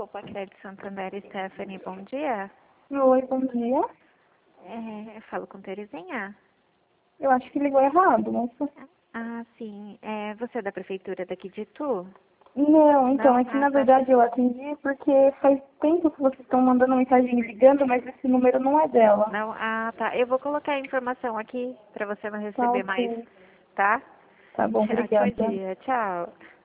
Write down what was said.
Pacred Santander, Stephanie, bom dia. Oi, bom dia. Eu falo com Terezinha. Eu acho que ligou errado, moça. Ah, sim. Você é da prefeitura daqui de Itu? Não, então, Não? é que Ah, na tá. verdade eu atendi porque faz tempo que vocês estão mandando mensagem ligando, mas esse número não é dela. Não? Ah, tá. Eu vou colocar a informação aqui para você não Tá receber mais, ok. tá? Tá bom, Ótimo obrigada. dia. Tchau.